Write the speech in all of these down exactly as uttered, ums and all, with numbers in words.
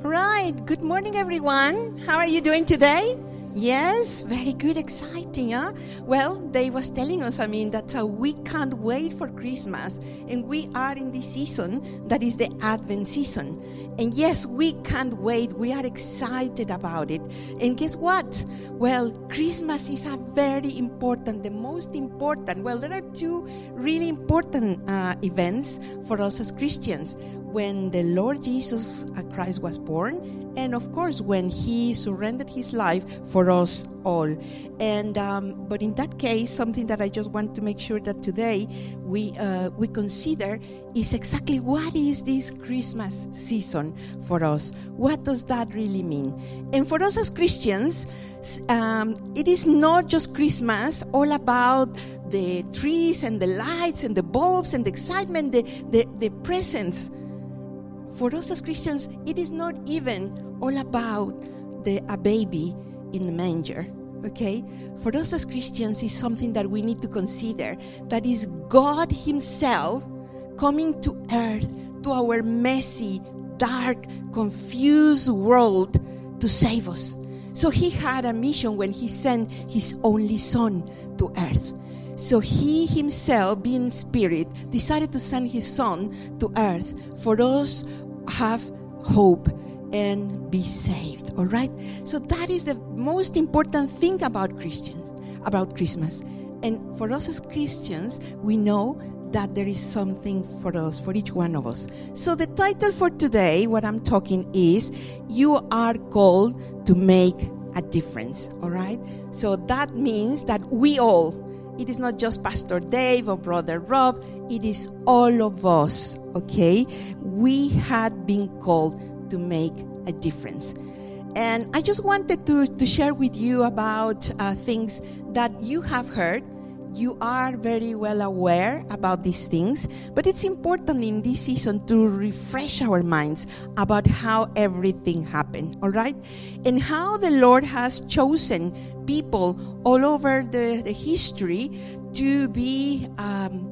Right. Good morning, everyone. How are you doing today? Yes, very good, exciting, huh? Well, they was telling us, I mean, that uh, we can't wait for Christmas, and we are in this season that is the Advent season. And yes, we can't wait. We are excited about it. And guess what? Well, Christmas is a very important, the most important. Well, there are two really important uh, events for us as Christians. When the Lord Jesus Christ was born, and of course, when He surrendered His life for us all. And um, but in that case, something that I just want to make sure that today we uh, we consider is exactly what is this Christmas season for us. What does that really mean? And for us as Christians, um, it is not just Christmas all about the trees and the lights and the bulbs and the excitement, the the, the presents. For us as Christians, it is not even all about the a baby in the manger, okay? For us as Christians, it's something that we need to consider. That is God Himself coming to earth, to our messy, dark, confused world to save us. So He had a mission when He sent His only Son to earth. So He Himself, being Spirit, decided to send His Son to earth for us have hope and be saved. All right? So that is the most important thing about Christians, about Christmas. And for us as Christians, we know that there is something for us, for each one of us. So the title for today, what I'm talking is, you are called to make a difference. All right? So that means that we all, it is not just Pastor Dave or Brother Rob. It is all of us, okay? We had been called to make a difference. And I just wanted to, to share with you about uh, things that you have heard. You are very well aware about these things. But it's important in this season to refresh our minds about how everything happened, all right? And how the Lord has chosen people all over the, the history to be um,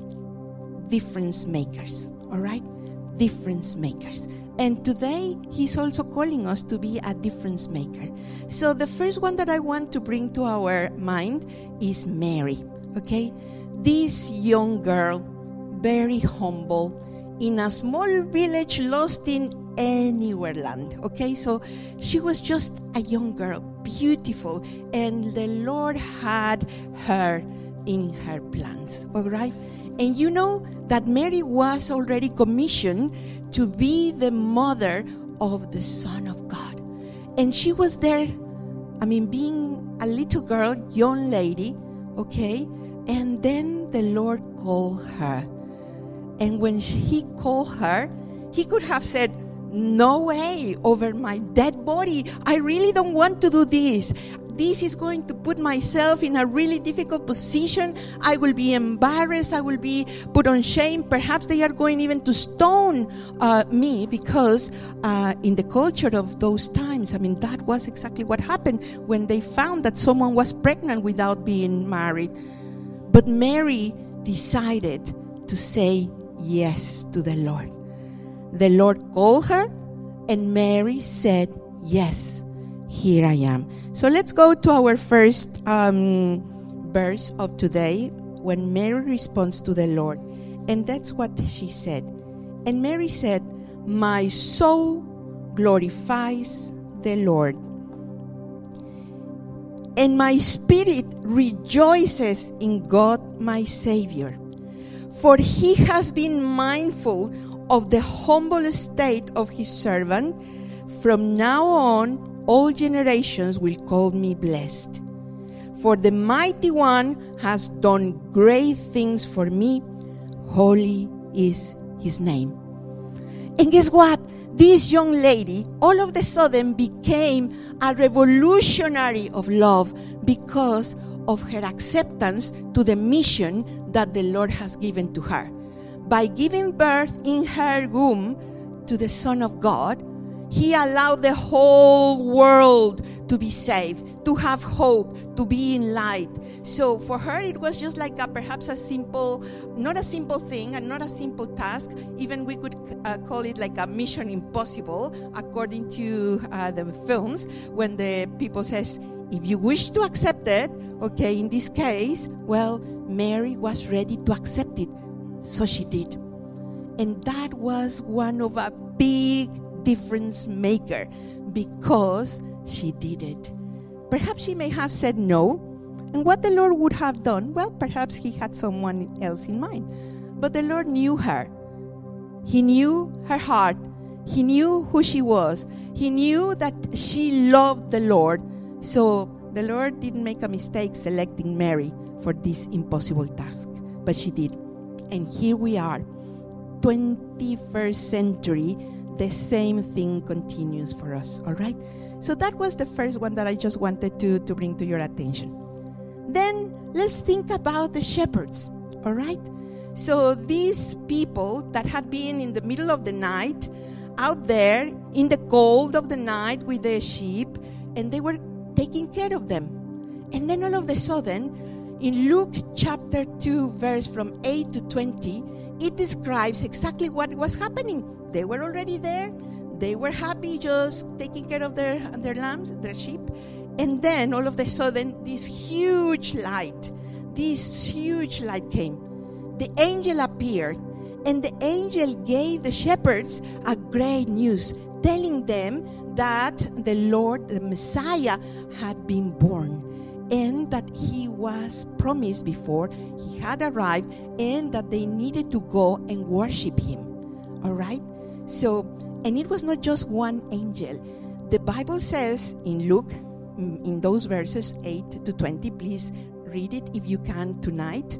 difference makers, all right? Difference makers. And today, He's also calling us to be a difference maker. So the first one that I want to bring to our mind is Mary, okay? This young girl, very humble, in a small village lost in anywhere land, okay? So she was just a young girl, beautiful, and the Lord had her in her plans, all right? And you know that Mary was already commissioned to be the mother of the Son of God. And she was there, I mean, being a little girl, young lady, okay? And then the Lord called her. And when He called her, He could have said, no way, over my dead body. I really don't want to do this. This is going to put myself in a really difficult position. I will be embarrassed. I will be put on shame. Perhaps they are going even to stone uh, me because uh, in the culture of those times, I mean, that was exactly what happened when they found that someone was pregnant without being married. But Mary decided to say yes to the Lord. The Lord called her, and Mary said, yes, here I am. So let's go to our first um, verse of today, when Mary responds to the Lord. And that's what she said. And Mary said, my soul glorifies the Lord, and my spirit rejoices in God my Savior. For He has been mindful of the humble state of His servant. From now on, all generations will call me blessed. For the Mighty One has done great things for me. Holy is His name. And guess what? This young lady all of a sudden became a revolutionary of love because of her acceptance to the mission that the Lord has given to her. By giving birth in her womb to the Son of God, He allowed the whole world to be saved, to have hope, to be in light. So for her, it was just like a, perhaps a simple, not a simple thing and not a simple task. Even we could uh, call it like a mission impossible, according to uh, the films, when the people says, if you wish to accept it, okay, in this case, well, Mary was ready to accept it. So she did. And that was one of a big difference maker, because she did it. Perhaps she may have said no. And what the Lord would have done, well, perhaps he had someone else in mind. But the Lord knew her. He knew her heart. He knew who she was. He knew that she loved the Lord. So the Lord didn't make a mistake selecting Mary for this impossible task. But she did. And here we are, twenty-first century, the same thing continues for us, all right? So that was the first one that I just wanted to, to bring to your attention. Then let's think about the shepherds, all right? So these people that had been in the middle of the night, out there in the cold of the night with the sheep, and they were taking care of them. And then all of a sudden, in Luke chapter two, verse from eight to twenty, it describes exactly what was happening. They were already there. They were happy just taking care of their, their lambs, their sheep. And then all of a sudden, this huge light, this huge light came. The angel appeared, and the angel gave the shepherds a great news, telling them that the Lord, the Messiah, had been born, and that he was promised before he had arrived, and that they needed to go and worship him. All right? So, and it was not just one angel. The Bible says in Luke, in those verses eight to twenty, please read it if you can tonight.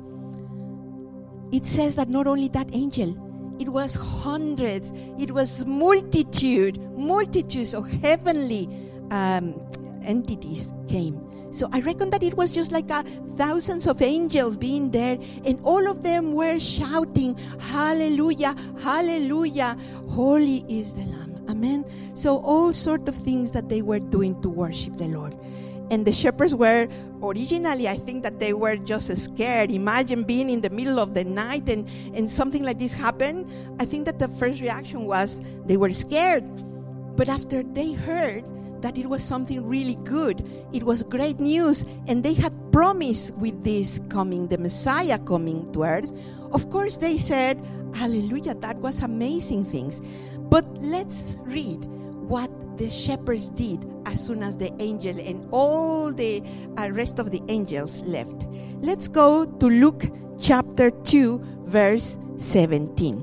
It says that not only that angel, it was hundreds, it was multitude, multitudes of heavenly um, entities came. So I reckon that it was just like a thousands of angels being there, and all of them were shouting, hallelujah, hallelujah, holy is the Lamb. Amen. So all sorts of things that they were doing to worship the Lord. And the shepherds were originally, I think that they were just scared. Imagine being in the middle of the night and, and something like this happened. I think that the first reaction was they were scared. But after they heard that it was something really good, it was great news, and they had promised with this coming, the Messiah coming to earth, of course they said, hallelujah, that was amazing things. But let's read what the shepherds did as soon as the angel and all the uh, rest of the angels left. Let's go to Luke chapter two, verse seventeen.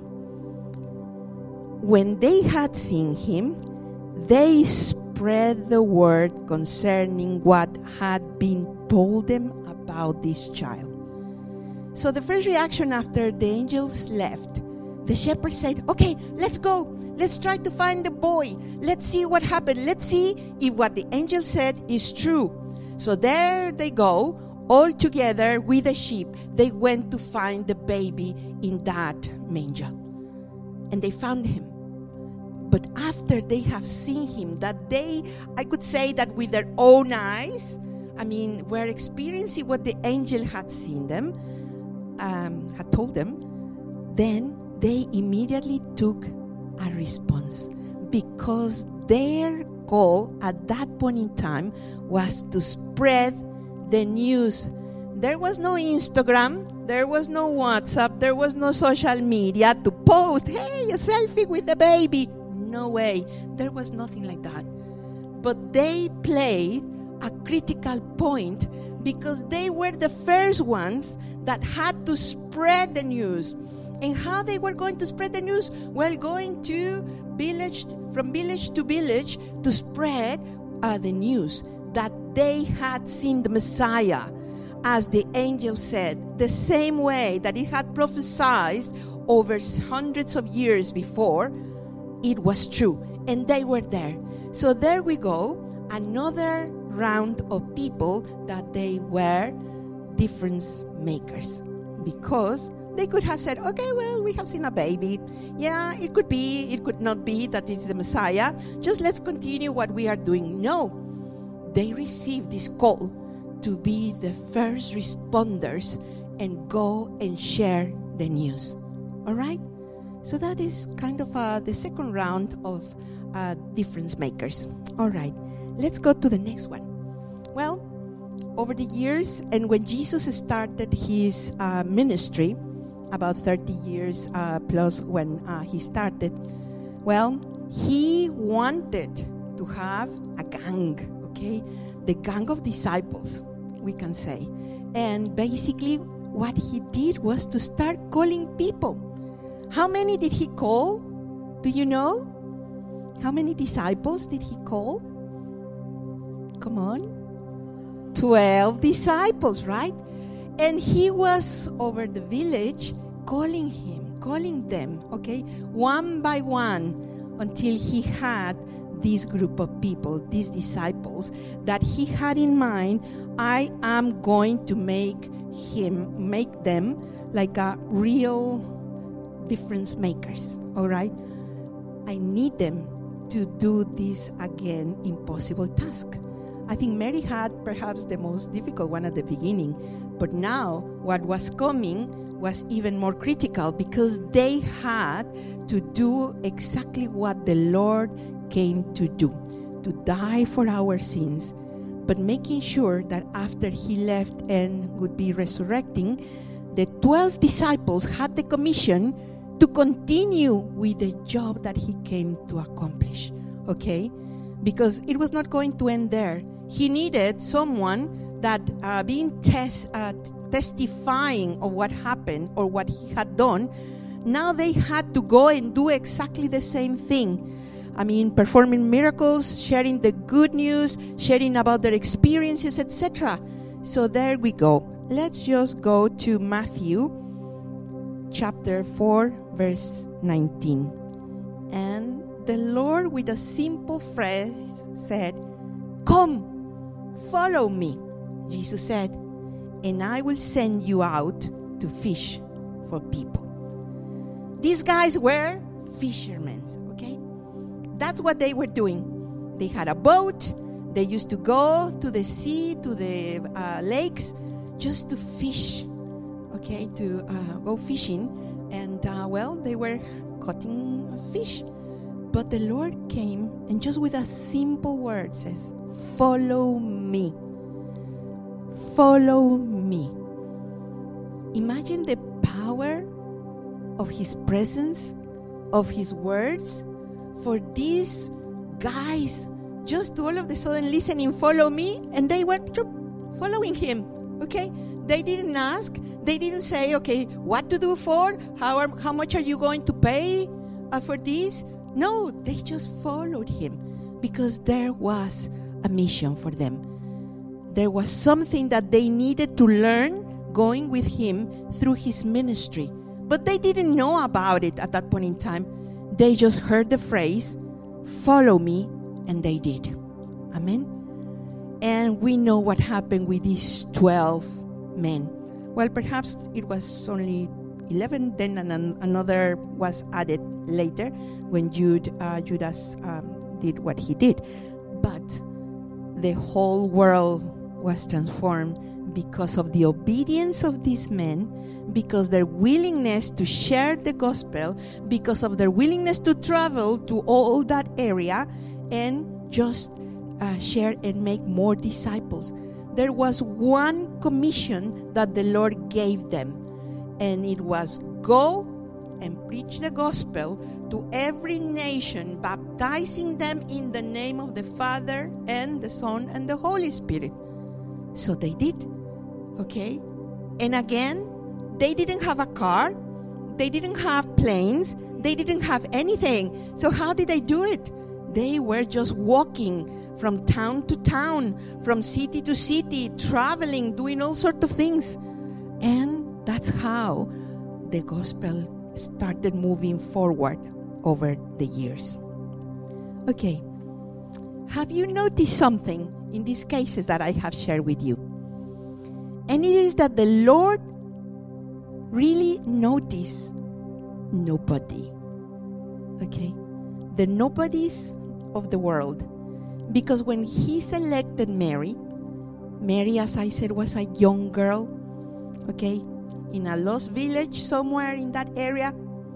When they had seen him, they spread the word concerning what had been told them about this child. So the first reaction after the angels left, the shepherds said, okay, let's go. Let's try to find the boy. Let's see what happened. Let's see if what the angel said is true. So there they go, all together with the sheep. They went to find the baby in that manger. And they found him. But after they have seen him, that they, I could say that with their own eyes, I mean, were experiencing what the angel had seen them, um, had told them, then they immediately took a response, because their goal at that point in time was to spread the news. There was no Instagram, there was no WhatsApp, there was no social media to post, hey, a selfie with the baby. No way. There was nothing like that. But they played a critical point because they were the first ones that had to spread the news. And how they were going to spread the news? Well, going to village, from village to village to spread uh, the news that they had seen the Messiah, as the angel said, the same way that it had prophesied over hundreds of years before. It was true, and they were there. So there we go, another round of people that they were difference makers, because they could have said, okay, well, we have seen a baby. Yeah, it could be, it could not be that it's the Messiah. Just let's continue what we are doing. No. they received this call to be the first responders and go and share the news. All right? So that is kind of uh, the second round of uh, difference makers. All right, let's go to the next one. Well, over the years, and when Jesus started his uh, ministry, about thirty years uh, plus when uh, he started, well, he wanted to have a gang, okay? The gang of disciples, we can say. And basically, what he did was to start calling people. How many did he call? Do you know? How many disciples did he call? Come on. Twelve disciples, right? And he was over the village calling him, calling them, okay, one by one, until he had this group of people, these disciples, that he had in mind. I am going to make him, make them like a real difference makers, all right? I need them to do this again impossible task. I think Mary had perhaps the most difficult one at the beginning, but now what was coming was even more critical because they had to do exactly what the Lord came to do, to die for our sins, but making sure that after he left and would be resurrecting, the twelve disciples had the commission to continue with the job that he came to accomplish, okay? Because it was not going to end there. He needed someone that uh, being tes- uh, testifying of what happened or what he had done, now they had to go and do exactly the same thing. I mean, performing miracles, sharing the good news, sharing about their experiences, et cetera. So there we go. Let's just go to Matthew chapter four, verse nineteen. And the Lord, with a simple phrase, said, "Come, follow me," Jesus said, "and I will send you out to fish for people." These guys were fishermen, okay? That's what they were doing. They had a boat. They used to go to the sea, to the uh, lakes, just to fish, okay, to uh, go fishing. And, uh, well, they were cutting fish. But the Lord came and just with a simple word says, "Follow me. Follow me." Imagine the power of his presence, of his words, for these guys just to all of a sudden listening, "Follow me," and they were following him, okay? They didn't ask. They didn't say, okay, what to do for? How, are, how much are you going to pay uh, for this? No, they just followed him because there was a mission for them. There was something that they needed to learn going with him through his ministry. But they didn't know about it at that point in time. They just heard the phrase, "Follow me," and they did. Amen? And we know what happened with these twelve men. Well, perhaps it was only eleven, then an, another was added later when Jude, uh, Judas um, did what he did. But the whole world was transformed because of the obedience of these men, because their willingness to share the gospel, because of their willingness to travel to all that area and just uh, share and make more disciples. There was one commission that the Lord gave them, and it was go and preach the gospel to every nation, baptizing them in the name of the Father and the Son and the Holy Spirit. So they did, okay? And again, they didn't have a car, they didn't have planes, they didn't have anything. So how did they do it? They were just walking from town to town, from city to city, traveling, doing all sorts of things. And that's how the gospel started moving forward over the years. Okay, have you noticed something in these cases that I have shared with you? And it is that the Lord really noticed nobody. Okay, the nobodies of the world. Because when he selected Mary, Mary, as I said, was a young girl, okay, in a lost village somewhere in that area.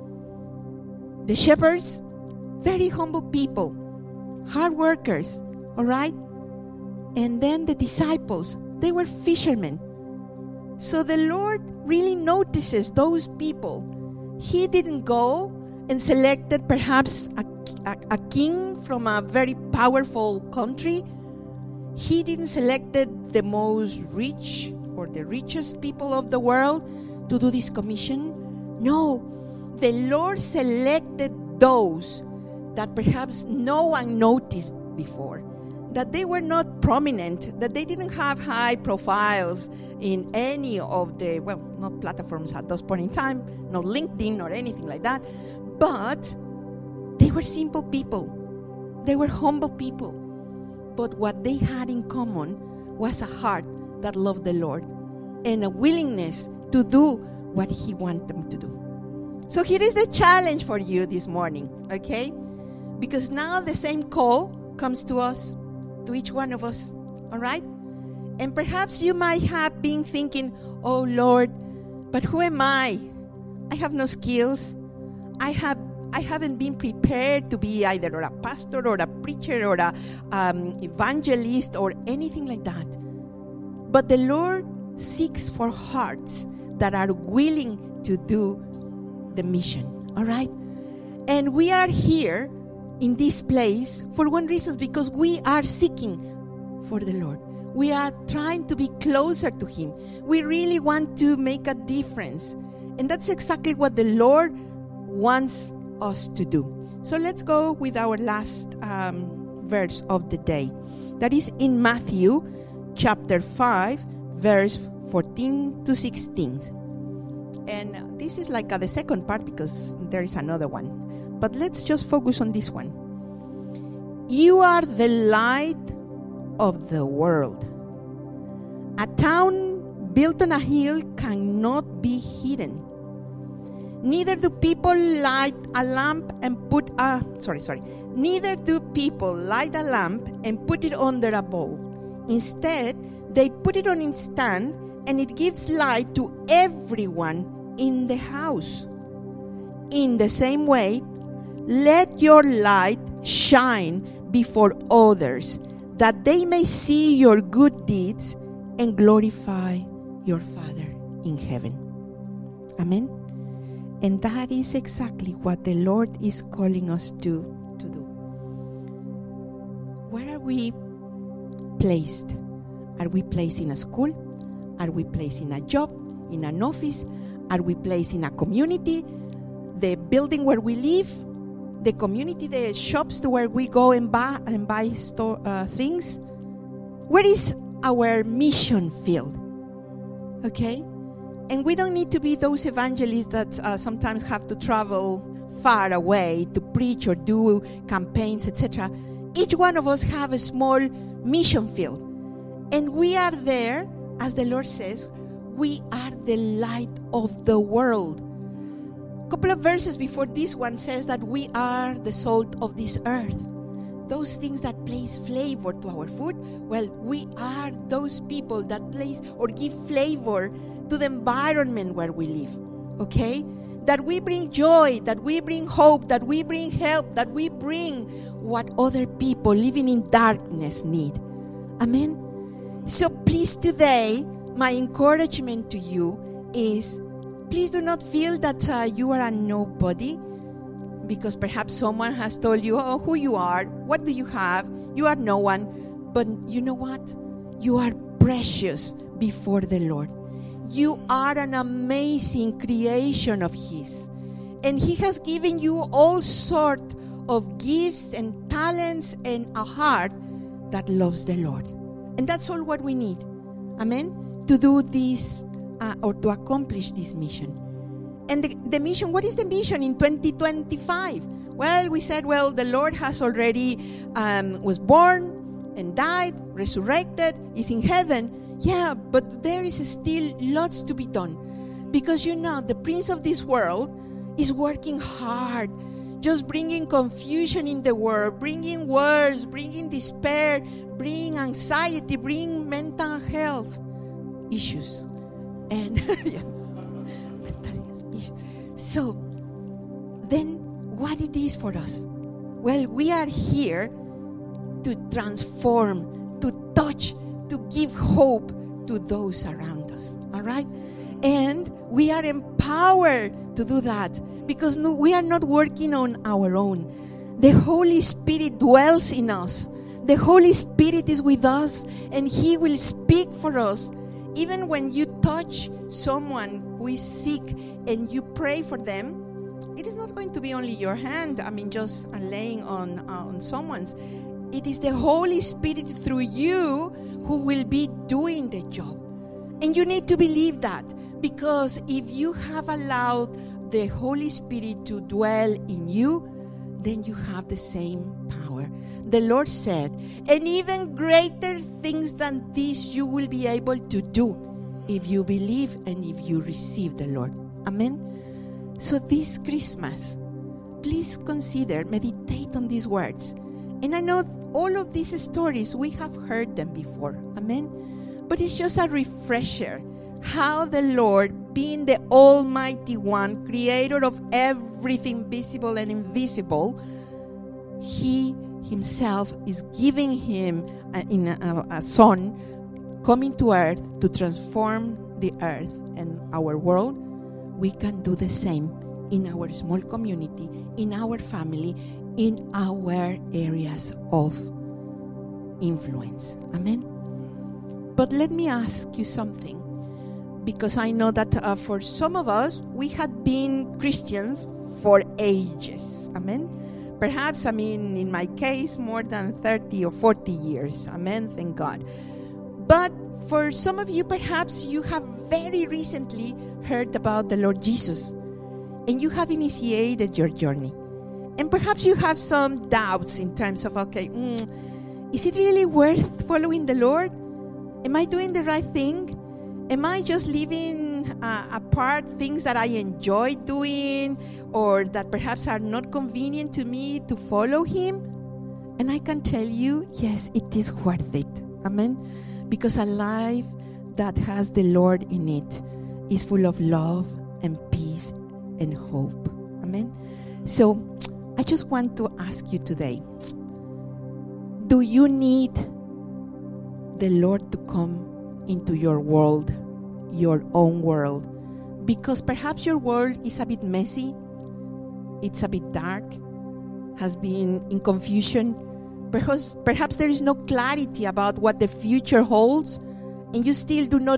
The shepherds, very humble people, hard workers, all right? And then the disciples, they were fishermen. So the Lord really notices those people. He didn't go and selected perhaps a, a, a king from a very powerful country. He didn't selected the most rich or the richest people of the world to do this commission. No, the Lord selected those that perhaps no one noticed before, that they were not prominent, that they didn't have high profiles in any of the, well, not platforms at this point in time, not LinkedIn or anything like that, but they were simple people. They were humble people. But what they had in common was a heart that loved the Lord and a willingness to do what He wanted them to do. So here is the challenge for you this morning, okay? Because now the same call comes to us, to each one of us, all right? And perhaps you might have been thinking, oh Lord, but who am I? I have no skills. I have I haven't been prepared to be either a pastor or a preacher or a um, evangelist or anything like that. But the Lord seeks for hearts that are willing to do the mission, all right? And we are here in this place for one reason, because we are seeking for the Lord. We are trying to be closer to Him. We really want to make a difference. And that's exactly what the Lord wants us to do. So let's go with our last um, verse of the day. That is in Matthew chapter five, verse fourteen to sixteen. And this is like uh, the second part, because there is another one. But let's just focus on this one. You are the light of the world. A town built on a hill cannot be hidden. Neither do people light a lamp and put a, sorry, sorry. Neither do people light a lamp and put it under a bowl. Instead, they put it on its stand, and it gives light to everyone in the house. In the same way, let your light shine before others, that they may see your good deeds and glorify your Father in heaven. Amen. And that is exactly what the Lord is calling us to, to do. Where are we placed? Are we placed in a school? Are we placed in a job? In an office? Are we placed in a community? The building where we live? The community, the shops to where we go and buy, and buy store, uh, things? Where is our mission field? Okay? And we don't need to be those evangelists that uh, sometimes have to travel far away to preach or do campaigns, et cetera. Each one of us have a small mission field. And we are there, as the Lord says, we are the light of the world. A couple of verses before this one says that we are the salt of this earth. Those things that place flavor to our food, well, we are those people that place or give flavor to the environment where we live, okay? That we bring joy, that we bring hope, that we bring help, that we bring what other people living in darkness need. Amen? So please today, my encouragement to you is, please do not feel that uh, you are a nobody, because perhaps someone has told you, oh, who you are, what do you have, you are no one. But you know what? You are precious before the Lord. You are an amazing creation of His. And He has given you all sorts of gifts and talents and a heart that loves the Lord. And that's all what we need. Amen? To do this uh, or to accomplish this mission. And the, the mission, what is the mission in twenty twenty-five? Well, we said, well, the Lord has already um, was born and died, resurrected, is in heaven. Yeah, but there is still lots to be done. Because, you know, the prince of this world is working hard just bringing confusion in the world, bringing wars, bringing despair, bringing anxiety, bringing mental health issues. And yeah, mental health issues. So then what it is for us? Well, we are here to transform, to touch, to give hope to those around us. All right? And we are empowered to do that because no, we are not working on our own. The Holy Spirit dwells in us. The Holy Spirit is with us, and He will speak for us. Even when you touch someone who is sick and you pray for them, it is not going to be only your hand, I mean, just uh, laying on, uh, on someone's. It is the Holy Spirit through you who will be doing the job. And you need to believe that, because if you have allowed the Holy Spirit to dwell in you, then you have the same power. The Lord said, and even greater things than this you will be able to do if you believe and if you receive the Lord. Amen? So this Christmas, please consider, meditate on these words. And I know all of these stories, we have heard them before. Amen? But it's just a refresher how the Lord, being the Almighty One, creator of everything visible and invisible, He Himself is giving Him a, in a, a Son coming to earth to transform the earth and our world. We can do the same in our small community, in our family, in our areas of influence. Amen? But let me ask you something, because I know that uh, for some of us, we had been Christians for ages. Amen? Perhaps, I mean, in my case, more than thirty or forty years. Amen? Thank God. But for some of you, perhaps you have very recently heard about the Lord Jesus, and you have initiated your journey. And perhaps you have some doubts in terms of, okay, mm, is it really worth following the Lord? Am I doing the right thing? Am I just leaving uh, apart things that I enjoy doing or that perhaps are not convenient to me to follow Him? And I can tell you, yes, it is worth it. Amen? Because a life that has the Lord in it is full of love and peace and hope. Amen? So, I just want to ask you today, do you need the Lord to come into your world, your own world? Because perhaps your world is a bit messy, it's a bit dark, has been in confusion. Perhaps, perhaps there is no clarity about what the future holds, and you still do not